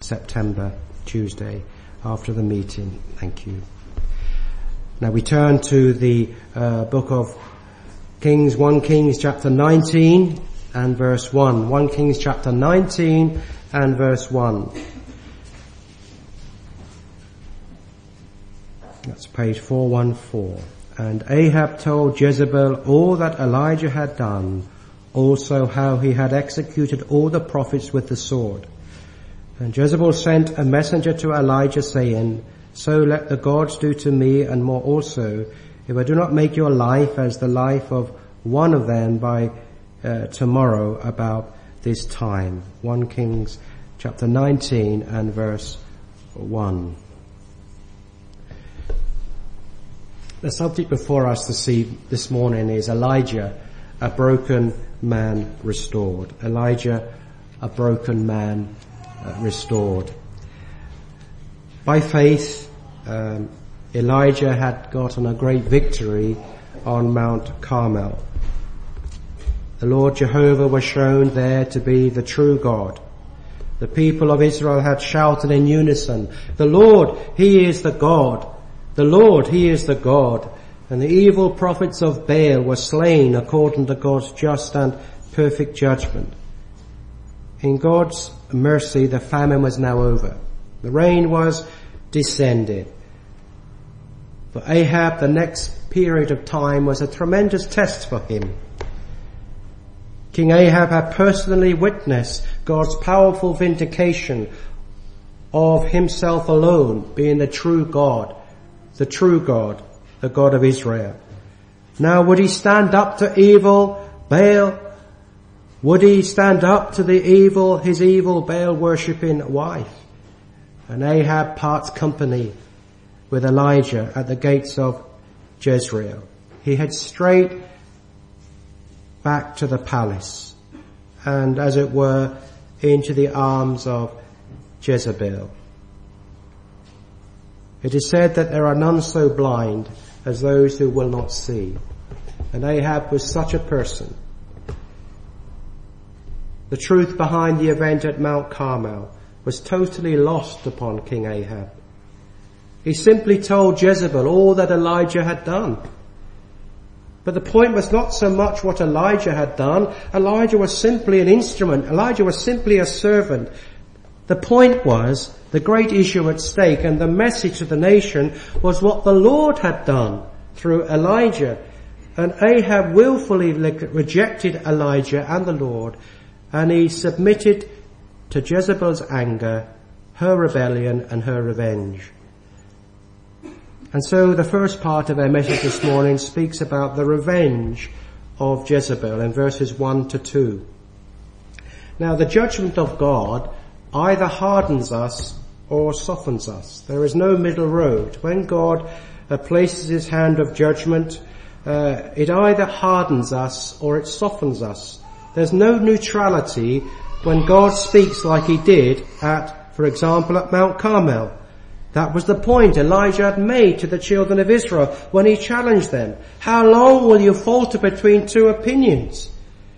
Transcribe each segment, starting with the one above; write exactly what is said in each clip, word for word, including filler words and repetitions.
September, Tuesday, after the meeting. Thank you. Now we turn to the uh, book of Kings, First Kings chapter nineteen and verse one. First Kings chapter nineteen and verse one. That's page four fourteen. And Ahab told Jezebel all that Elijah had done, also how he had executed all the prophets with the sword. And Jezebel sent a messenger to Elijah, saying, so let the gods do to me and more also, if I do not make your life as the life of one of them by uh, tomorrow about this time. First Kings chapter nineteen and verse one. The subject before us this, eve- this morning is Elijah, a broken man restored. Elijah, a broken man uh, restored. By faith, um, Elijah had gotten a great victory on Mount Carmel. The Lord Jehovah was shown there to be the true God. The people of Israel had shouted in unison, the Lord, He is the God. The Lord, He is the God. And the evil prophets of Baal were slain according to God's just and perfect judgment. In God's mercy, the famine was now over. The rain was descended. For Ahab, the next period of time was a tremendous test for him. King Ahab had personally witnessed God's powerful vindication of himself alone being the true God, the true God, the God of Israel. Now, would he stand up to evil Baal? Would he stand up to the evil, his evil Baal worshipping wife? And Ahab parts company with Elijah at the gates of Jezreel. He heads straight back to the palace and, as it were, into the arms of Jezebel. It is said that there are none so blind as those who will not see. And Ahab was such a person. The truth behind the event at Mount Carmel was totally lost upon King Ahab. He simply told Jezebel all that Elijah had done. But the point was not so much what Elijah had done. Elijah was simply an instrument. Elijah was simply a servant. The point was, the great issue at stake and the message to the nation was what the Lord had done through Elijah. And Ahab willfully rejected Elijah and the Lord, and he submitted to Jezebel's anger, her rebellion and her revenge. And so the first part of our message this morning speaks about the revenge of Jezebel in verses one to two. Now, the judgment of God either hardens us or softens us. There is no middle road. When God uh, places his hand of judgment, uh, it either hardens us or it softens us. There's no neutrality when God speaks like he did at, for example, at Mount Carmel. That was the point Elijah had made to the children of Israel when he challenged them. How long will you falter between two opinions?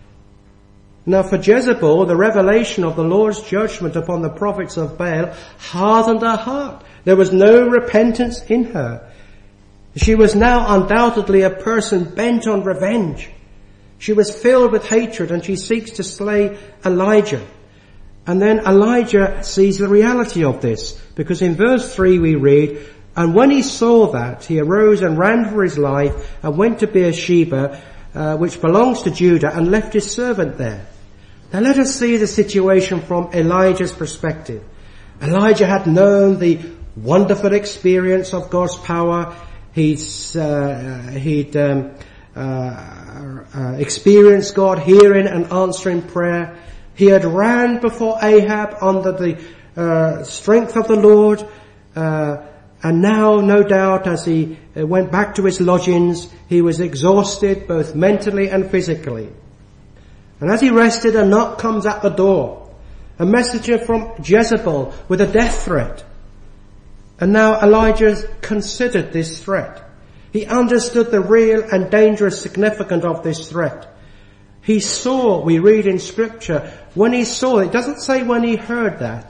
Now, for Jezebel, the revelation of the Lord's judgment upon the prophets of Baal hardened her heart. There was no repentance in her. She was now undoubtedly a person bent on revenge. She was filled with hatred and she seeks to slay Elijah. And then Elijah sees the reality of this, because in verse three we read, and when he saw that, he arose and ran for his life and went to Beersheba, uh, which belongs to Judah, and left his servant there. Now let us see the situation from Elijah's perspective. Elijah had known the wonderful experience of God's power. He's, uh, he'd um, uh, uh, experienced God hearing and answering prayer. He had ran before Ahab under the uh, strength of the Lord, uh, and now, no doubt, as he uh, went back to his lodgings, he was exhausted both mentally and physically. And as he rested, a knock comes at the door, a messenger from Jezebel with a death threat. And now Elijah considered this threat. He understood the real and dangerous significance of this threat. He saw, we read in scripture, when he saw, it doesn't say when he heard that,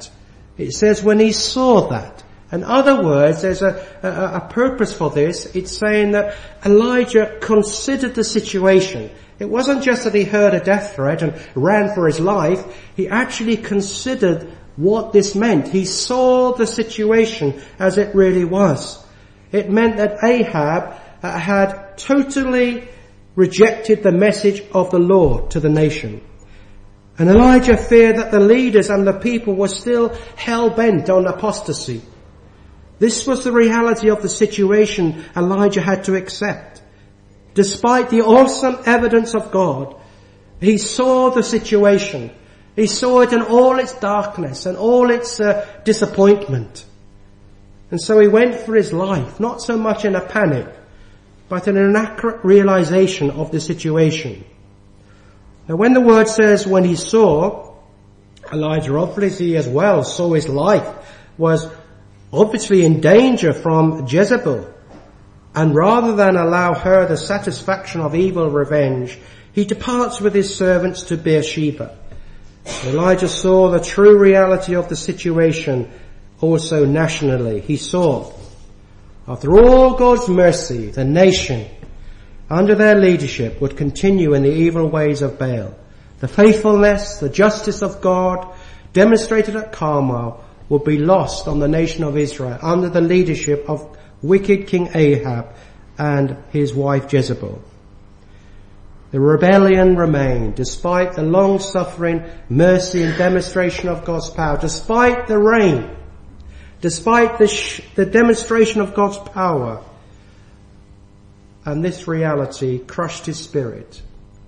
It says when he saw that. In other words, there's a, a, a purpose for this. It's saying that Elijah considered the situation. It wasn't just that he heard a death threat and ran for his life. He actually considered what this meant. He saw the situation as it really was. It meant that Ahab uh, had totally rejected the message of the Lord to the nation. And Elijah feared that the leaders and the people were still hell-bent on apostasy. This was the reality of the situation Elijah had to accept. Despite the awesome evidence of God, he saw the situation. He saw it in all its darkness and all its uh, disappointment. And so he went for his life, not so much in a panic, but in an accurate realization of the situation. Now when the word says when he saw, Elijah obviously as well saw his life was obviously in danger from Jezebel. And rather than allow her the satisfaction of evil revenge, he departs with his servants to Beersheba. Elijah saw the true reality of the situation also nationally. He saw, after all God's mercy, the nation under their leadership would continue in the evil ways of Baal. The faithfulness, the justice of God demonstrated at Carmel would be lost on the nation of Israel under the leadership of wicked King Ahab and his wife Jezebel. The rebellion remained despite the long-suffering mercy and demonstration of God's power, despite the rain, despite the, sh- the demonstration of God's power. And this reality crushed his spirit.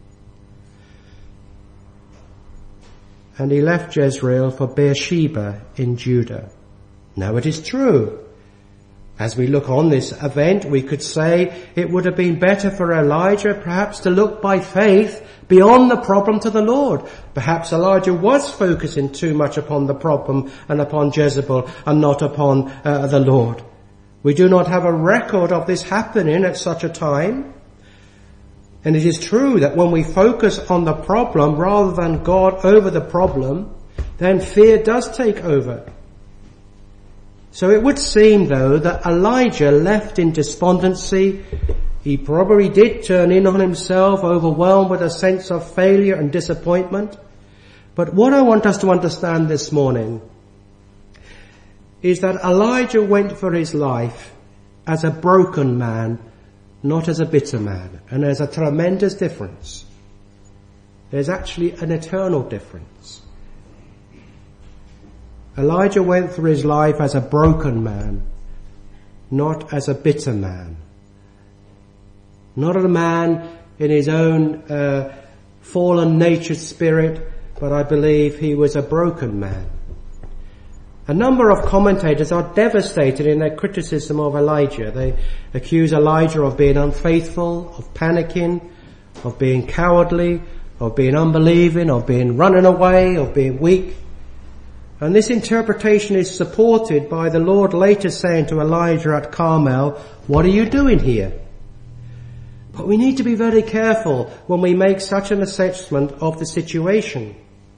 And he left Jezreel for Beersheba in Judah. Now it is true. As we look on this event, we could say it would have been better for Elijah perhaps to look by faith beyond the problem to the Lord. Perhaps Elijah was focusing too much upon the problem and upon Jezebel and not upon uh, the Lord. We do not have a record of this happening at such a time. And it is true that when we focus on the problem rather than God over the problem, then fear does take over. So it would seem, though, that Elijah left in despondency. He probably did turn in on himself, overwhelmed with a sense of failure and disappointment. But what I want us to understand this morning is that Elijah went for his life as a broken man, not as a bitter man. And there's a tremendous difference. There's actually an eternal difference. Elijah went through his life as a broken man, not as a bitter man. Not a man in his own uh, fallen natured spirit, but I believe he was a broken man. A number of commentators are devastated in their criticism of Elijah. They accuse Elijah of being unfaithful, of panicking, of being cowardly, of being unbelieving, of being running away, of being weak. And this interpretation is supported by the Lord later saying to Elijah at Carmel, "What are you doing here?" But we need to be very careful when we make such an assessment of the situation.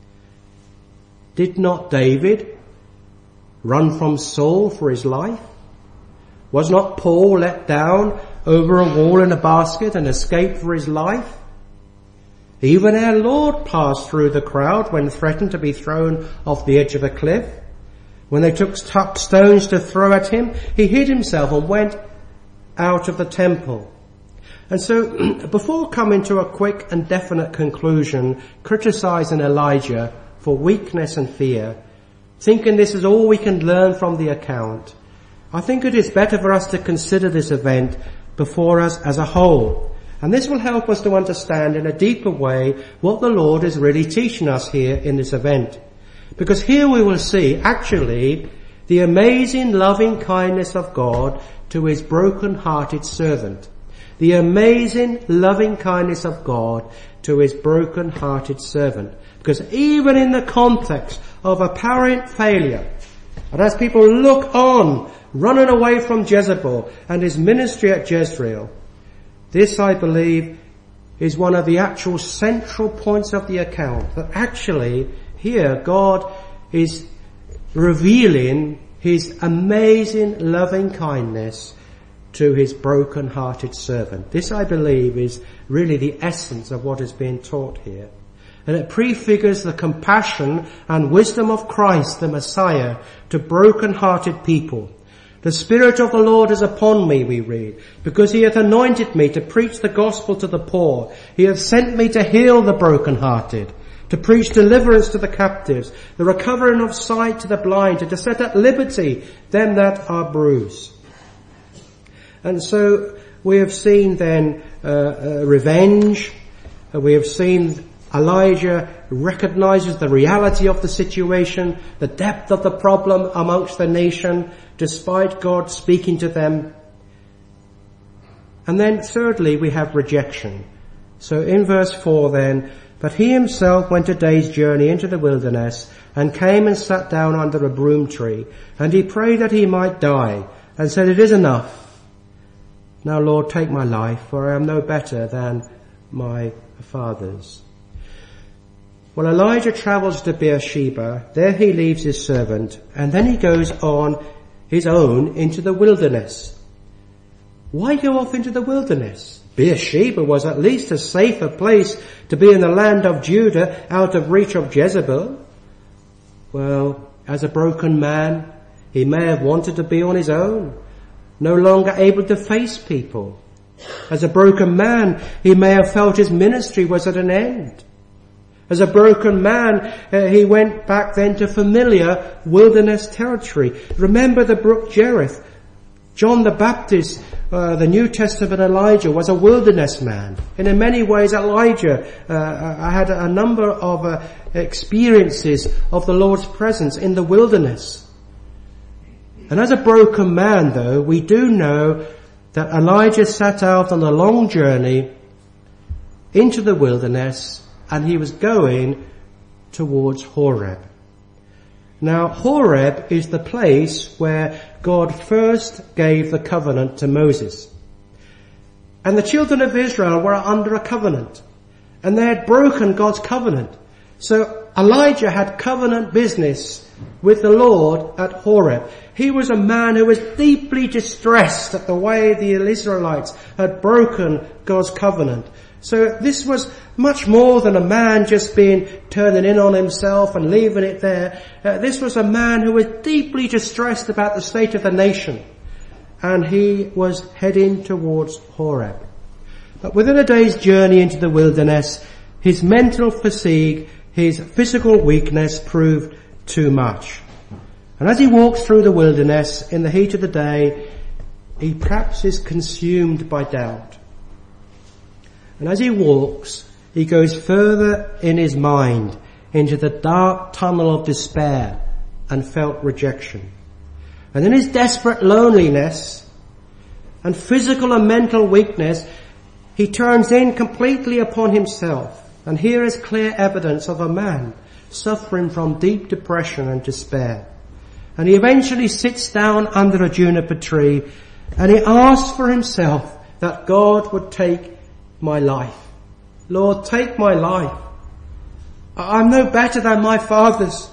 Did not David run from Saul for his life? Was not Paul let down over a wall in a basket and escaped for his life? Even our Lord passed through the crowd when threatened to be thrown off the edge of a cliff. When they took stones to throw at him, he hid himself and went out of the temple. And so, before coming to a quick and definite conclusion, criticizing Elijah for weakness and fear, thinking this is all we can learn from the account, I think it is better for us to consider this event before us as a whole. And this will help us to understand in a deeper way what the Lord is really teaching us here in this event. Because here we will see actually the amazing loving kindness of God to his broken-hearted servant. The amazing loving kindness of God to his broken-hearted servant. Because even in the context of apparent failure, and as people look on, running away from Jezebel and his ministry at Jezreel, this, I believe, is one of the actual central points of the account. That actually, here, God is revealing his amazing loving kindness to his broken-hearted servant. This, I believe, is really the essence of what is being taught here. And it prefigures the compassion and wisdom of Christ, the Messiah, to broken-hearted people. The Spirit of the Lord is upon me, we read, because he hath anointed me to preach the gospel to the poor. He hath sent me to heal the broken-hearted, to preach deliverance to the captives, the recovering of sight to the blind, and to set at liberty them that are bruised. And so we have seen then uh, uh, revenge. Uh, we have seen Elijah recognizes the reality of the situation, the depth of the problem amongst the nation, despite God speaking to them. And then thirdly, we have rejection. So in verse four then, but he himself went a day's journey into the wilderness and came and sat down under a broom tree, and he prayed that he might die, and said, it is enough. Now, Lord, take my life, for I am no better than my fathers. Well, Elijah travels to Beersheba. There he leaves his servant, and then he goes on his own into the wilderness. Why go off into the wilderness? Beersheba was at least a safer place to be in the land of Judah, out of reach of Jezebel. Well, as a broken man, he may have wanted to be on his own, no longer able to face people. As a broken man, he may have felt his ministry was at an end. As a broken man, uh, he went back then to familiar wilderness territory. Remember the brook Cherith. John the Baptist, uh, the New Testament Elijah, was a wilderness man. And in many ways, Elijah uh, had a number of uh, experiences of the Lord's presence in the wilderness. And as a broken man, though, we do know that Elijah set out on a long journey into the wilderness, and he was going towards Horeb. Now, Horeb is the place where God first gave the covenant to Moses. And the children of Israel were under a covenant, and they had broken God's covenant. So Elijah had covenant business with the Lord at Horeb. He was a man who was deeply distressed at the way the Israelites had broken God's covenant. So this was much more than a man just being turning in on himself and leaving it there. Uh, this was a man who was deeply distressed about the state of the nation. And he was heading towards Horeb. But within a day's journey into the wilderness, his mental fatigue, his physical weakness proved too much. And as he walks through the wilderness in the heat of the day, he perhaps is consumed by doubt. And as he walks, he goes further in his mind into the dark tunnel of despair and felt rejection. And in his desperate loneliness and physical and mental weakness, he turns in completely upon himself. And here is clear evidence of a man suffering from deep depression and despair. And he eventually sits down under a juniper tree, and he asks for himself that God would take my life. Lord, take my life. I'm no better than my fathers.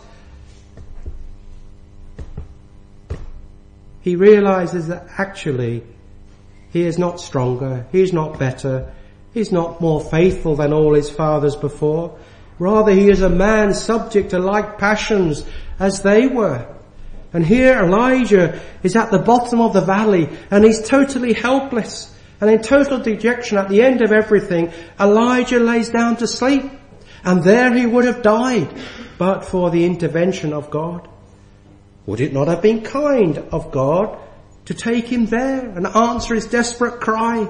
He realizes that actually he is not stronger, he is not better, he's not more faithful than all his fathers before. Rather, he is a man subject to like passions as they were. And here Elijah is at the bottom of the valley, and he's totally helpless. And in total dejection at the end of everything, Elijah lays down to sleep. And there he would have died, but for the intervention of God. Would it not have been kind of God to take him there and answer his desperate cry?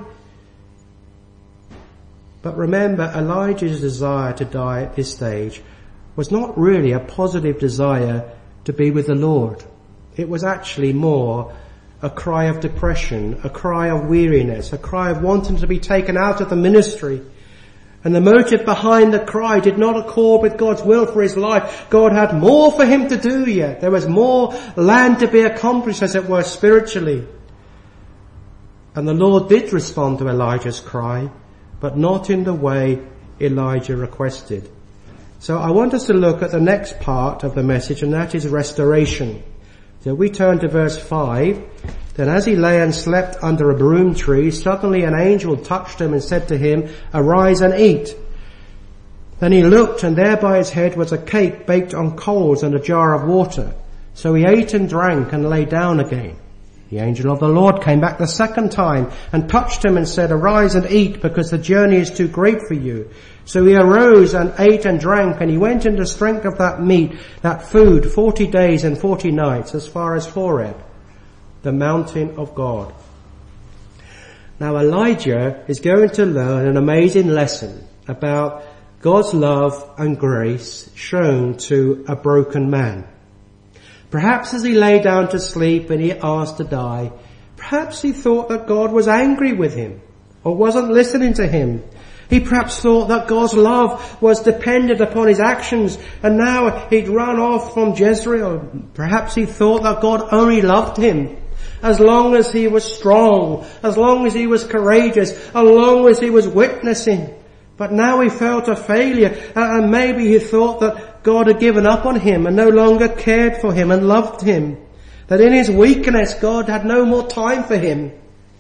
But remember, Elijah's desire to die at this stage was not really a positive desire to be with the Lord. It was actually more a cry of depression, a cry of weariness, a cry of wanting to be taken out of the ministry. And the motive behind the cry did not accord with God's will for his life. God had more for him to do yet. There was more land to be accomplished, as it were, spiritually. And the Lord did respond to Elijah's cry, but not in the way Elijah requested. So I want us to look at the next part of the message, and that is restoration. So we turn to verse five. Then as he lay and slept under a broom tree, suddenly an angel touched him and said to him, "Arise and eat." Then he looked, and there by his head was a cake baked on coals and a jar of water. So he ate and drank and lay down again. The angel of the Lord came back the second time and touched him and said, "Arise and eat, because the journey is too great for you." So he arose and ate and drank, and he went in the strength of that meat, that food, forty days and forty nights, as far as Horeb, the mountain of God. Now Elijah is going to learn an amazing lesson about God's love and grace shown to a broken man. Perhaps as he lay down to sleep and he asked to die, perhaps he thought that God was angry with him or wasn't listening to him. He perhaps thought that God's love was dependent upon his actions, and now he'd run off from Jezreel. Perhaps he thought that God only loved him as long as he was strong, as long as he was courageous, as long as he was witnessing. But now he felt a failure, and maybe he thought that God had given up on him and no longer cared for him and loved him. That in his weakness God had no more time for him.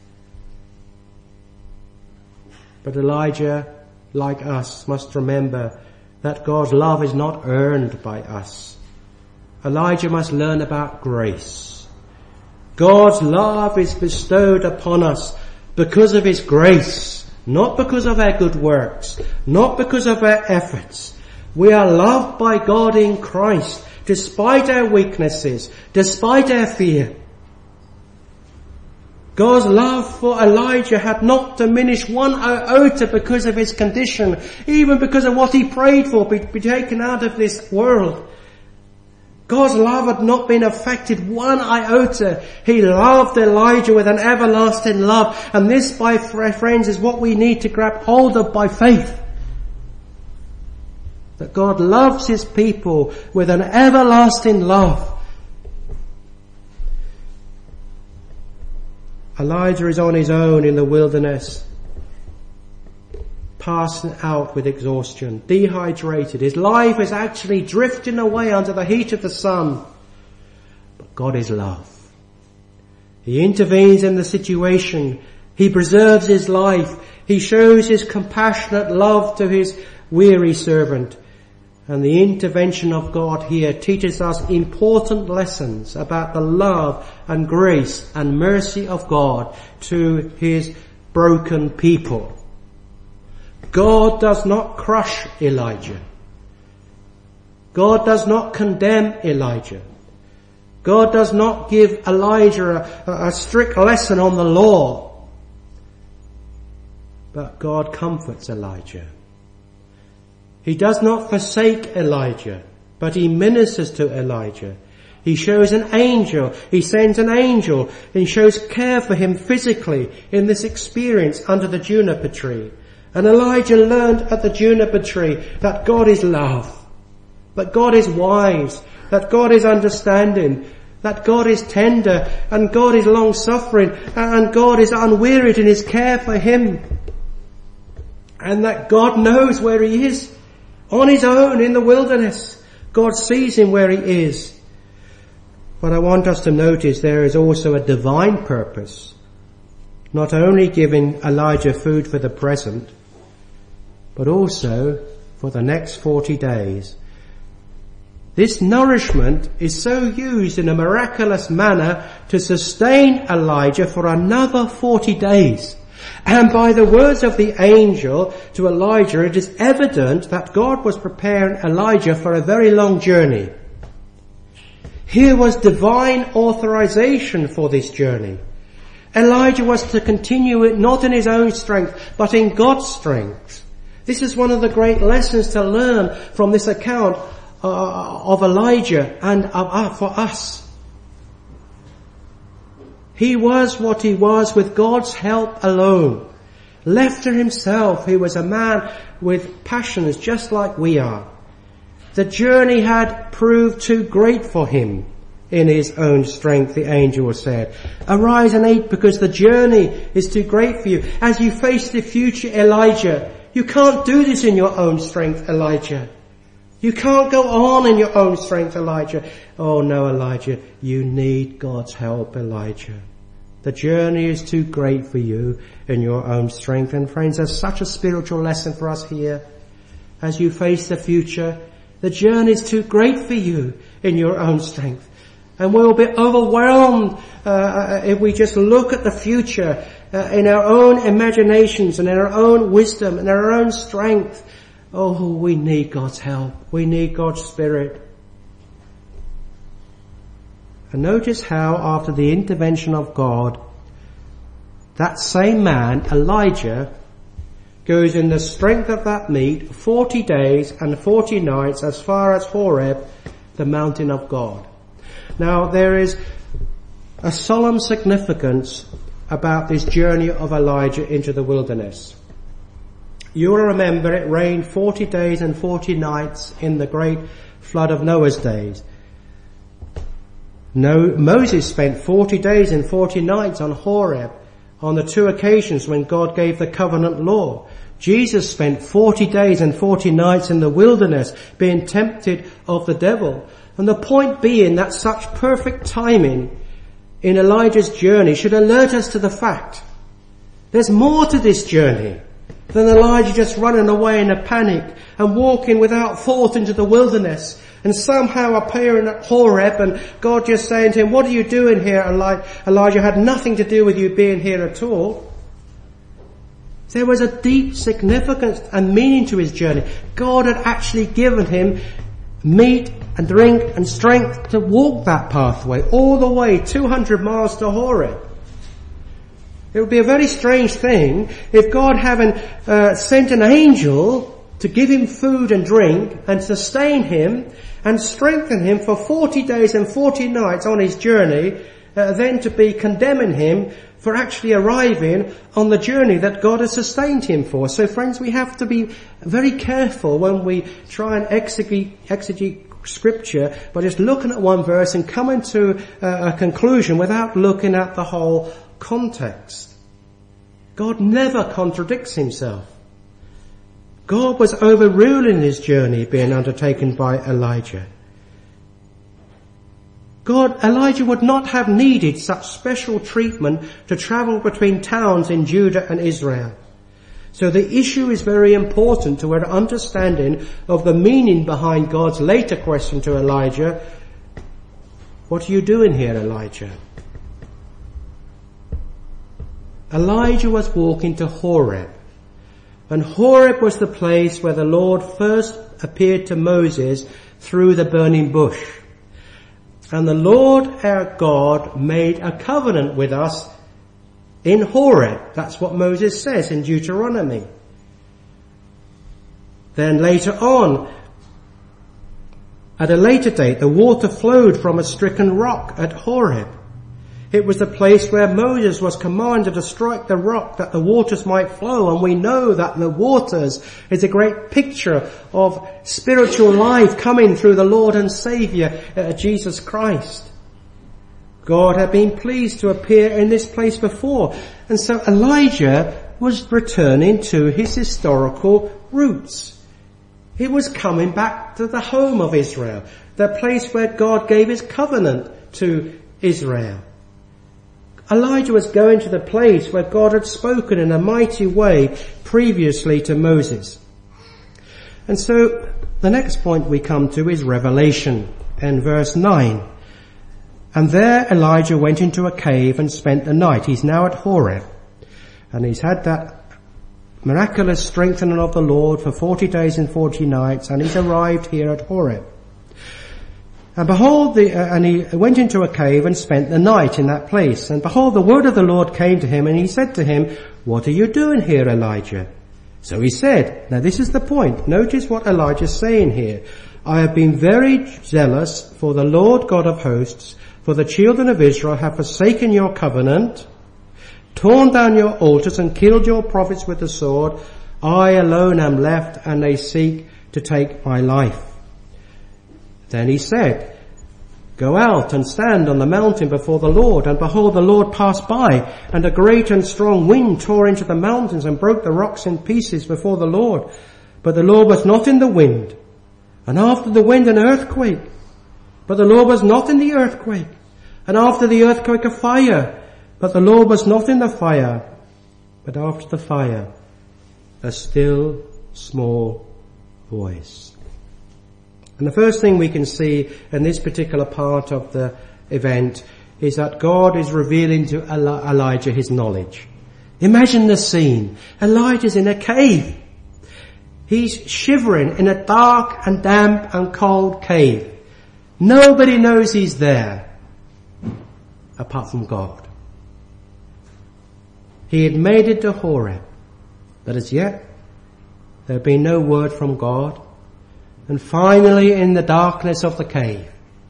But Elijah, like us, must remember that God's love is not earned by us. Elijah must learn about grace. God's love is bestowed upon us because of his grace, not because of our good works, not because of our efforts. We are loved by God in Christ, despite our weaknesses, despite our fear. God's love for Elijah had not diminished one iota because of his condition, even because of what he prayed for, be, be taken out of this world. God's love had not been affected one iota. He loved Elijah with an everlasting love. And this, my friends, is what we need to grab hold of by faith. That God loves his people with an everlasting love. Elijah is on his own in the wilderness, passing out with exhaustion, dehydrated. His life is actually drifting away under the heat of the sun. But God is love. He intervenes in the situation. He preserves his life. He shows his compassionate love to his weary servant. And the intervention of God here teaches us important lessons about the love and grace and mercy of God to his broken people. God does not crush Elijah. God does not condemn Elijah. God does not give Elijah a, a strict lesson on the law. But God comforts Elijah. He does not forsake Elijah, but he ministers to Elijah. He shows an angel, he sends an angel, and shows care for him physically in this experience under the juniper tree. And Elijah learned at the juniper tree that God is love, that God is wise, that God is understanding, that God is tender, and God is long-suffering, and God is unwearied in his care for him. And that God knows where he is. On his own in the wilderness. God sees him where he is. But I want us to notice there is also a divine purpose. Not only giving Elijah food for the present, but also for the next forty days. This nourishment is so used in a miraculous manner to sustain Elijah for another forty days. And by the words of the angel to Elijah, it is evident that God was preparing Elijah for a very long journey. Here was divine authorization for this journey. Elijah was to continue it not in his own strength, but in God's strength. This is one of the great lessons to learn from this account uh, of Elijah and of, uh, for us. He was what he was with God's help alone. Left to himself, he was a man with passions just like we are. The journey had proved too great for him in his own strength, the angel said. Arise and eat, because the journey is too great for you. As you face the future, Elijah, you can't do this in your own strength, Elijah. You can't go on in your own strength, Elijah. Oh no, Elijah, you need God's help, Elijah. The journey is too great for you in your own strength. And friends, there's such a spiritual lesson for us here. As you face the future, the journey is too great for you in your own strength. And we'll be overwhelmed uh, if we just look at the future uh, in our own imaginations and in our own wisdom and our own strength. Oh, we need God's help. We need God's Spirit. And notice how after the intervention of God, that same man, Elijah, goes in the strength of that meat forty days and forty nights as far as Horeb, the mountain of God. Now there is a solemn significance about this journey of Elijah into the wilderness. You will remember it rained forty days and forty nights in the great flood of Noah's days. No, Moses spent forty days and forty nights on Horeb on the two occasions when God gave the covenant law. Jesus spent forty days and forty nights in the wilderness being tempted of the devil. And the point being that such perfect timing in Elijah's journey should alert us to the fact there's more to this journey than Elijah just running away in a panic and walking without thought into the wilderness and somehow appearing at Horeb and God just saying to him, what are you doing here? Eli- Elijah had nothing to do with you being here at all. There was a deep significance and meaning to his journey. God had actually given him meat and drink and strength to walk that pathway all the way two hundred miles to Horeb. It would be a very strange thing if God having uh, sent an angel to give him food and drink and sustain him and strengthen him for forty days and forty nights on his journey, uh, then to be condemning him for actually arriving on the journey that God has sustained him for. So friends, we have to be very careful when we try and exegete, exegete scripture by just looking at one verse and coming to uh, a conclusion without looking at the whole context. God never contradicts himself. God was overruling his journey being undertaken by Elijah. God, Elijah would not have needed such special treatment to travel between towns in Judah and Israel. So the issue is very important to our understanding of the meaning behind God's later question to Elijah. What are you doing here, Elijah? Elijah was walking to Horeb. And Horeb was the place where the Lord first appeared to Moses through the burning bush. And the Lord our God made a covenant with us in Horeb. That's what Moses says in Deuteronomy. Then later on, at a later date, the water flowed from a stricken rock at Horeb. It was the place where Moses was commanded to strike the rock that the waters might flow. And we know that the waters is a great picture of spiritual life coming through the Lord and Saviour, uh, Jesus Christ. God had been pleased to appear in this place before. And so Elijah was returning to his historical roots. He was coming back to the home of Israel, the place where God gave his covenant to Israel. Elijah was going to the place where God had spoken in a mighty way previously to Moses. And so the next point we come to is Revelation and verse nine. And there Elijah went into a cave and spent the night. He's now at Horeb. And he's had that miraculous strengthening of the Lord for forty days and forty nights. And he's arrived here at Horeb. And behold, the, uh, and he went into a cave and spent the night in that place. And behold, the word of the Lord came to him, and he said to him, what are you doing here, Elijah? So he said, now this is the point. Notice what Elijah's saying here. I have been very zealous for the Lord God of hosts, for the children of Israel have forsaken your covenant, torn down your altars and killed your prophets with the sword. I alone am left, and they seek to take my life. Then he said, go out and stand on the mountain before the Lord. And behold, the Lord passed by, and a great and strong wind tore into the mountains and broke the rocks in pieces before the Lord. But the Lord was not in the wind. And after the wind, an earthquake. But the Lord was not in the earthquake. And after the earthquake, a fire. But the Lord was not in the fire. But after the fire, a still small voice. And the first thing we can see in this particular part of the event is that God is revealing to Elijah his knowledge. Imagine the scene. Elijah's in a cave. He's shivering in a dark and damp and cold cave. Nobody knows he's there apart from God. He had made it to Horeb, but as yet there had been no word from God. And finally, in the darkness of the cave,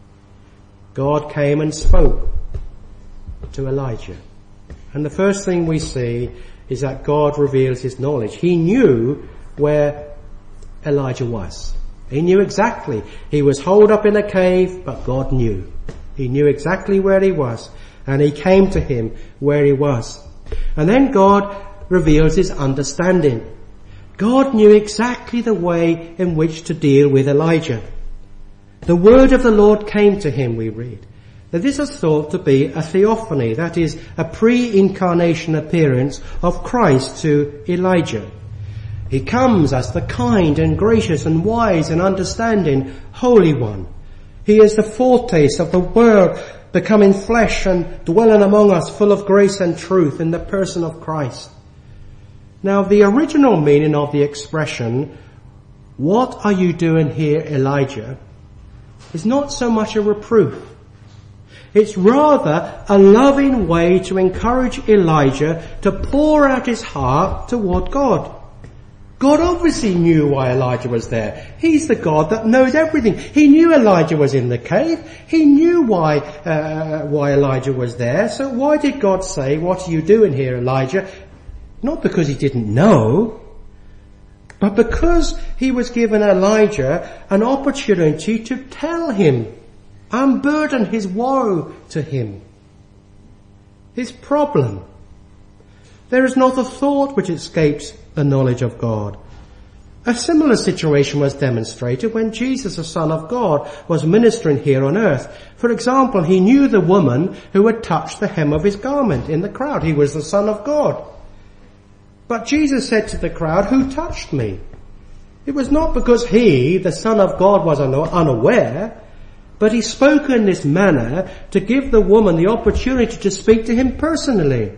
God came and spoke to Elijah. And the first thing we see is that God reveals his knowledge. He knew where Elijah was. He knew exactly. He was holed up in a cave, but God knew. He knew exactly where he was, and he came to him where he was. And then God reveals his understanding. God knew exactly the way in which to deal with Elijah. The word of the Lord came to him, we read. Now this is thought to be a theophany, that is, a pre-incarnation appearance of Christ to Elijah. He comes as the kind and gracious and wise and understanding Holy One. He is the foretaste of the Word becoming flesh and dwelling among us, full of grace and truth in the person of Christ. Now the original meaning of the expression, "What are you doing here, Elijah?" is not so much a reproof. It's rather a loving way to encourage Elijah to pour out his heart toward God. God obviously knew why Elijah was there. He's the God that knows everything. He knew Elijah was in the cave. He knew why uh, why Elijah was there. So why did God say, "What are you doing here, Elijah?" Not because he didn't know, but because he was given Elijah an opportunity to tell him, unburden his woe to him, his problem. There is not a thought which escapes the knowledge of God. A similar situation was demonstrated when Jesus, the Son of God, was ministering here on earth. For example, he knew the woman who had touched the hem of his garment in the crowd. He was the Son of God. But Jesus said to the crowd, "Who touched me?" It was not because he, the Son of God, was unaware, but he spoke in this manner to give the woman the opportunity to speak to him personally.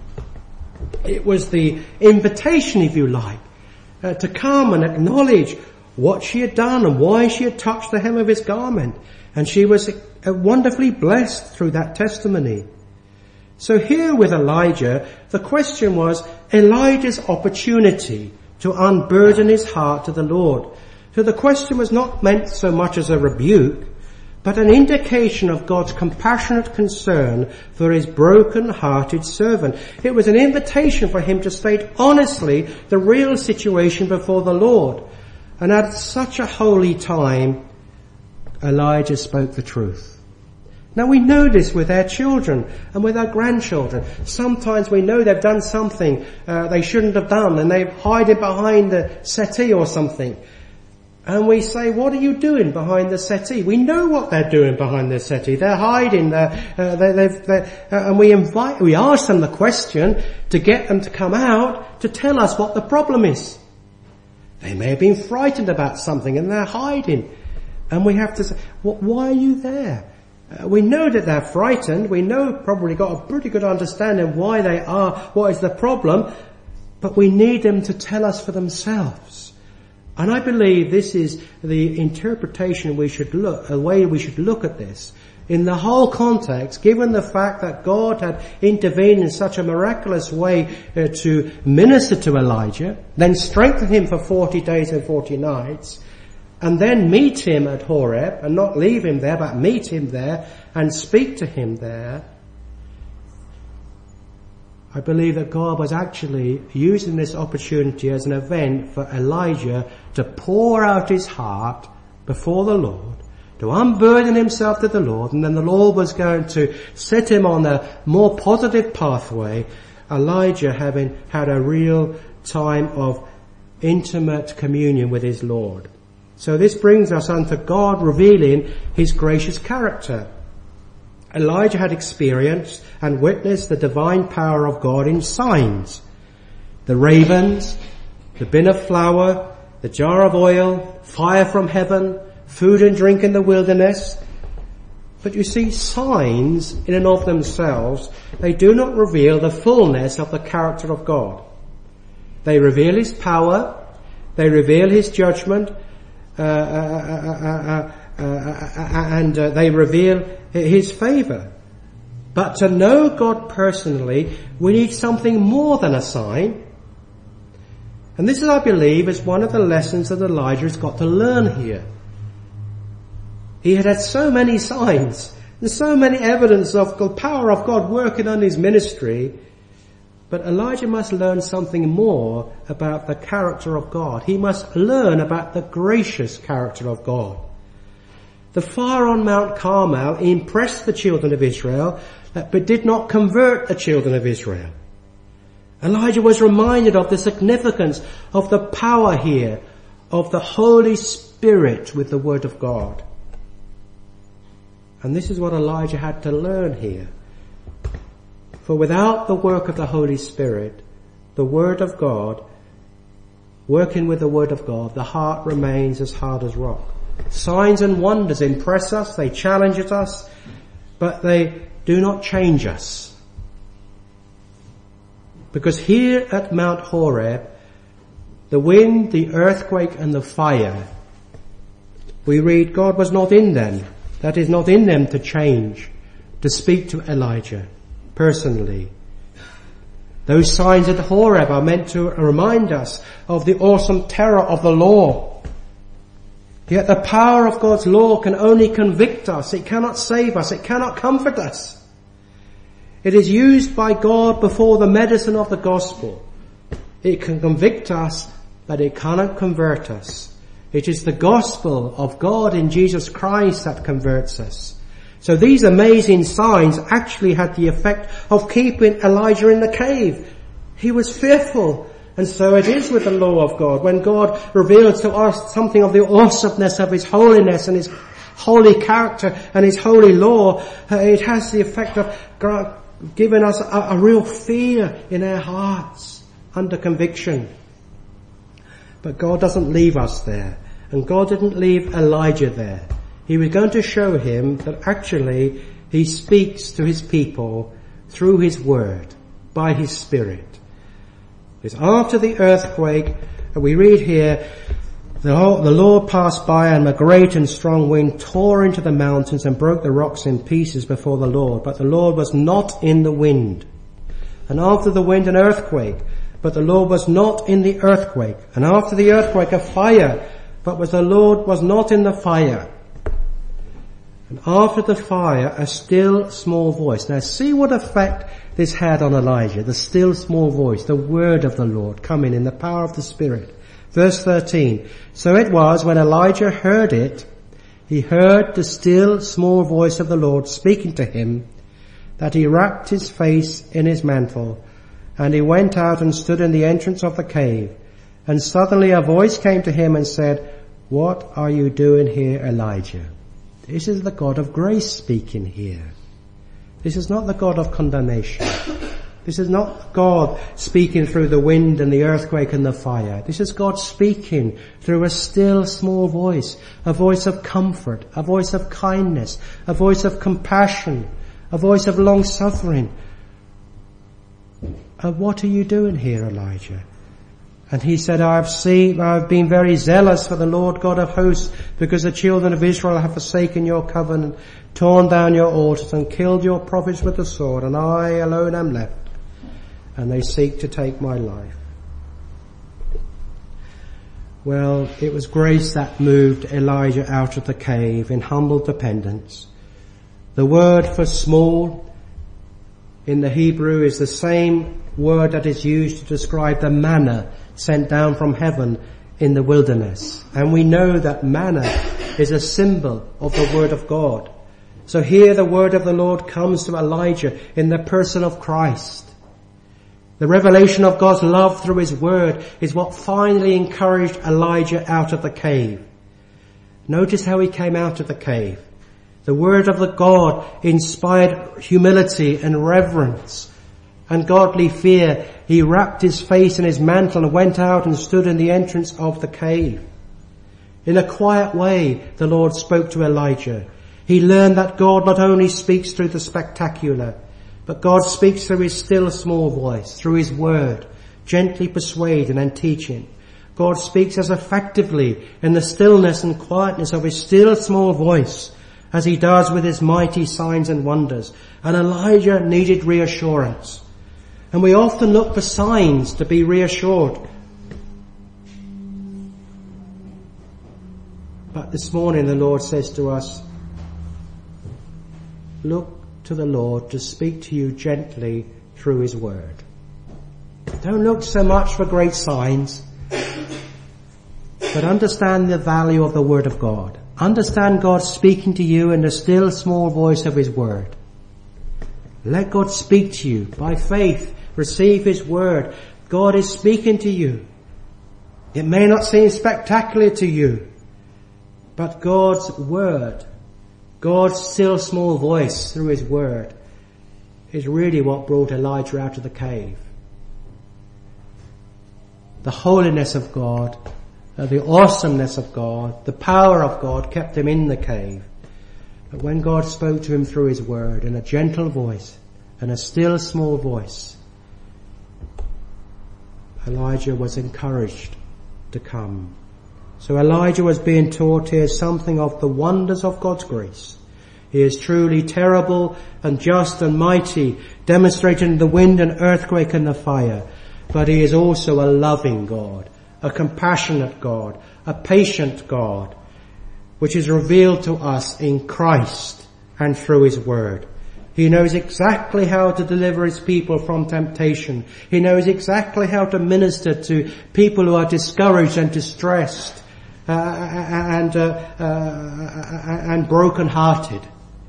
It was the invitation, if you like, uh, to come and acknowledge what she had done and why she had touched the hem of his garment. And she was uh, wonderfully blessed through that testimony. So here with Elijah, the question was Elijah's opportunity to unburden his heart to the Lord. So the question was not meant so much as a rebuke, but an indication of God's compassionate concern for his broken-hearted servant. It was an invitation for him to state honestly the real situation before the Lord. And at such a holy time, Elijah spoke the truth. Now we know this with our children and with our grandchildren. Sometimes we know they've done something uh, they shouldn't have done, and they've hidden behind the settee or something. And we say, "What are you doing behind the settee?" We know what they're doing behind the settee. They're hiding. They're, uh, they, they've, they're, uh, and we invite, we ask them the question to get them to come out to tell us what the problem is. They may have been frightened about something and they're hiding. And we have to say, well, "Why are you there?" Uh, we know that they're frightened. We know probably got a pretty good understanding why they are, what is the problem. But we need them to tell us for themselves. And I believe this is the interpretation we should look, a way we should look at this. In the whole context, given the fact that God had intervened in such a miraculous way uh, to minister to Elijah, then strengthen him for forty days and forty nights, and then meet him at Horeb, and not leave him there, but meet him there and speak to him there, I believe that God was actually using this opportunity as an event for Elijah to pour out his heart before the Lord, to unburden himself to the Lord, and then the Lord was going to set him on a more positive pathway, Elijah having had a real time of intimate communion with his Lord. So this brings us unto God revealing his gracious character. Elijah had experienced and witnessed the divine power of God in signs. The ravens, the bin of flour, the jar of oil, fire from heaven, food and drink in the wilderness. But you see, signs in and of themselves, they do not reveal the fullness of the character of God. They reveal his power, they reveal his judgment, uh, uh, uh, uh, uh, uh, and uh, they reveal his favour. But to know God personally, we need something more than a sign. And this is, I believe, is one of the lessons that Elijah has got to learn here. He had had so many signs and so many evidence of the power of God working on his ministry. But Elijah must learn something more about the character of God. He must learn about the gracious character of God. The fire on Mount Carmel impressed the children of Israel, but did not convert the children of Israel. Elijah was reminded of the significance of the power here of the Holy Spirit with the Word of God. And this is what Elijah had to learn here. For without the work of the Holy Spirit, the Word of God, working with the Word of God, the heart remains as hard as rock. Signs and wonders impress us, they challenge us, but they do not change us. Because here at Mount Horeb, the wind, the earthquake and the fire, we read God was not in them. That is, not in them to change, to speak to Elijah personally. Those signs at Horeb are meant to remind us of the awesome terror of the law. Yet the power of God's law can only convict us. It cannot save us. It cannot comfort us. It is used by God before the medicine of the gospel. It can convict us, but it cannot convert us. It is the gospel of God in Jesus Christ that converts us. So these amazing signs actually had the effect of keeping Elijah in the cave. He was fearful. And so it is with the law of God. When God reveals to us something of the awesomeness of his holiness and his holy character and his holy law, it has the effect of giving us a, a real fear in our hearts under conviction. But God doesn't leave us there. And God didn't leave Elijah there. He was going to show him that actually he speaks to his people through his word, by his Spirit. It's after the earthquake, we read here, the, whole, the Lord passed by and a great and strong wind tore into the mountains and broke the rocks in pieces before the Lord. But the Lord was not in the wind. And after the wind an earthquake, but the Lord was not in the earthquake. And after the earthquake a fire, but was the Lord was not in the fire. And after the fire a still small voice. Now see what effect this had on Elijah, the still small voice, the word of the Lord coming in the power of the Spirit. Verse thirteen, so it was when Elijah heard it, he heard the still small voice of the Lord speaking to him, that he wrapped his face in his mantle, and he went out and stood in the entrance of the cave. And suddenly a voice came to him and said, what are you doing here, Elijah? This is the God of grace speaking here. This is not the God of condemnation. This is not God speaking through the wind and the earthquake and the fire. This is God speaking through a still small voice, a voice of comfort, a voice of kindness, a voice of compassion, a voice of long suffering. Uh, what are you doing here, Elijah? And he said, I have seen, I have been very zealous for the Lord God of hosts, because the children of Israel have forsaken your covenant, torn down your altars, and killed your prophets with the sword, and I alone am left, and they seek to take my life. Well, it was grace that moved Elijah out of the cave in humble dependence. The word for small in the Hebrew is the same word that is used to describe the manna sent down from heaven in the wilderness. And we know that manna is a symbol of the word of God. So here the word of the Lord comes to Elijah in the person of Christ. The revelation of God's love through his word is what finally encouraged Elijah out of the cave. Notice how he came out of the cave. The word of the God inspired humility and reverence and godly fear. He wrapped his face in his mantle and went out and stood in the entrance of the cave. In a quiet way, the Lord spoke to Elijah. He learned that God not only speaks through the spectacular, but God speaks through his still small voice, through his word, gently persuading and teaching. God speaks as effectively in the stillness and quietness of his still small voice as he does with his mighty signs and wonders. And Elijah needed reassurance. And we often look for signs to be reassured. But this morning the Lord says to us, look to the Lord to speak to you gently through his word. Don't look so much for great signs, but understand the value of the word of God. Understand God speaking to you in the still small voice of his word. Let God speak to you by faith. Receive his word. God is speaking to you. It may not seem spectacular to you, but God's word, God's still small voice through his word, is really what brought Elijah out of the cave. The holiness of God, uh, the awesomeness of God, the power of God kept him in the cave. But when God spoke to him through his word in a gentle voice and a still small voice, Elijah was encouraged to come. So Elijah was being taught here something of the wonders of God's grace. He is truly terrible and just and mighty, demonstrating the wind and earthquake and the fire. But he is also a loving God, a compassionate God, a patient God, which is revealed to us in Christ and through his word. He knows exactly how to deliver his people from temptation. He knows exactly how to minister to people who are discouraged and distressed uh, and uh, uh, and broken-hearted.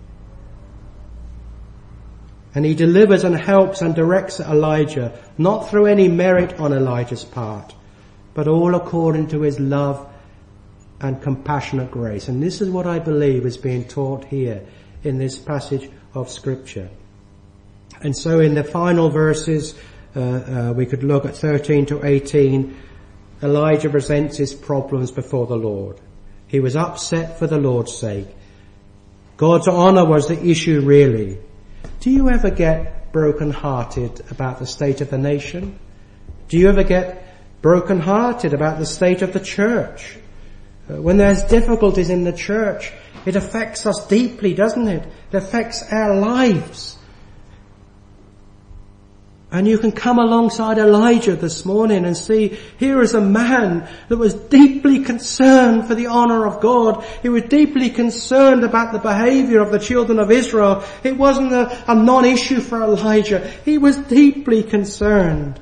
And he delivers and helps and directs Elijah, not through any merit on Elijah's part, but all according to his love and compassionate grace. And this is what I believe is being taught here in this passage of Scripture. And so in the final verses, uh, uh, we could look at thirteen to eighteen, Elijah presents his problems before the Lord. He was upset for the Lord's sake. God's honor was the issue really. Do you ever get broken-hearted about the state of the nation? Do you ever get broken-hearted about the state of the church? Uh, when there's difficulties in the church, it affects us deeply, doesn't it? It affects our lives. And you can come alongside Elijah this morning and see, here is a man that was deeply concerned for the honor of God. He was deeply concerned about the behavior of the children of Israel. It wasn't a, a non-issue for Elijah. He was deeply concerned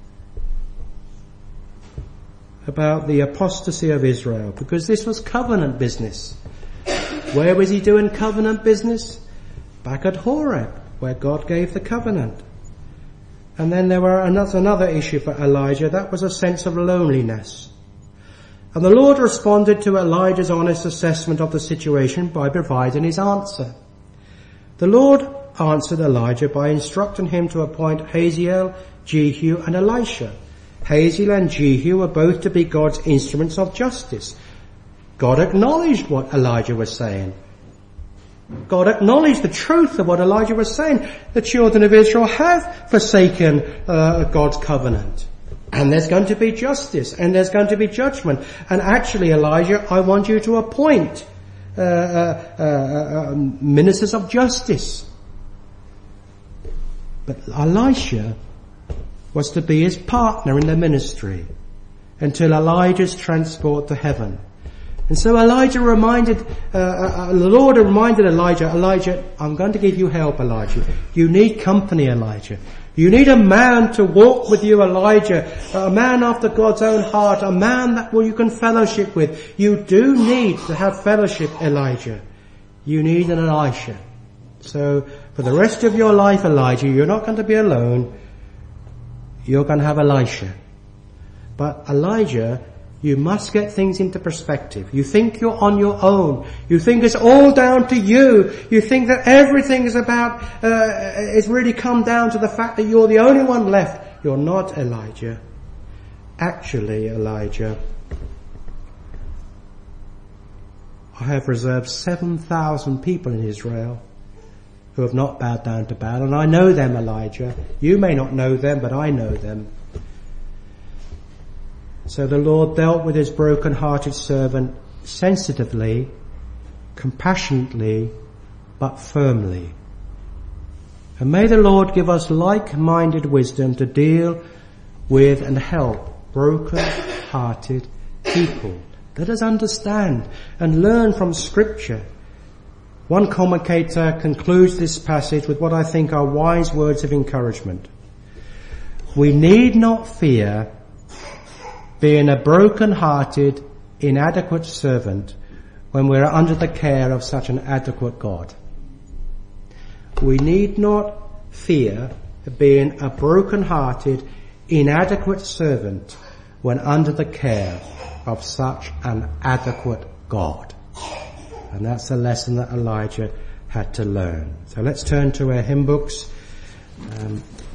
about the apostasy of Israel, because this was covenant business. Where was he doing covenant business? Back at Horeb, where God gave the covenant. And then there were another, another issue for Elijah. That was a sense of loneliness. And the Lord responded to Elijah's honest assessment of the situation by providing his answer. The Lord answered Elijah by instructing him to appoint Hazael, Jehu, and Elisha. Hazael and Jehu were both to be God's instruments of justice. God acknowledged what Elijah was saying. God acknowledged the truth of what Elijah was saying. The children of Israel have forsaken uh, God's covenant. And there's going to be justice, and there's going to be judgment. And actually, Elijah, I want you to appoint uh, uh, uh, uh, ministers of justice. But Elisha was to be his partner in the ministry until Elijah's transport to heaven. And so Elijah reminded, uh, uh, the Lord reminded Elijah, Elijah, I'm going to give you help, Elijah. You need company, Elijah. You need a man to walk with you, Elijah. A man after God's own heart. A man that well, you can fellowship with. You do need to have fellowship, Elijah. You need an Elisha. So for the rest of your life, Elijah, you're not going to be alone. You're going to have Elisha. But Elijah, You must get things into perspective. You think you're on your own. You think it's all down to you. You think that everything is about, uh, it's really come down to the fact that you're the only one left. You're not Elijah. Actually, Elijah, I have reserved seven thousand people in Israel who have not bowed down to Baal, and I know them, Elijah. You may not know them, but I know them. So the Lord dealt with his broken-hearted servant sensitively, compassionately, but firmly. And may the Lord give us like-minded wisdom to deal with and help broken-hearted people. Let us understand and learn from Scripture. One commentator concludes this passage with what I think are wise words of encouragement. We need not fear being a broken-hearted, inadequate servant when we are under the care of such an adequate God. We need not fear being a broken-hearted, inadequate servant when under the care of such an adequate God. And that's the lesson that Elijah had to learn. So let's turn to our hymn books. Um,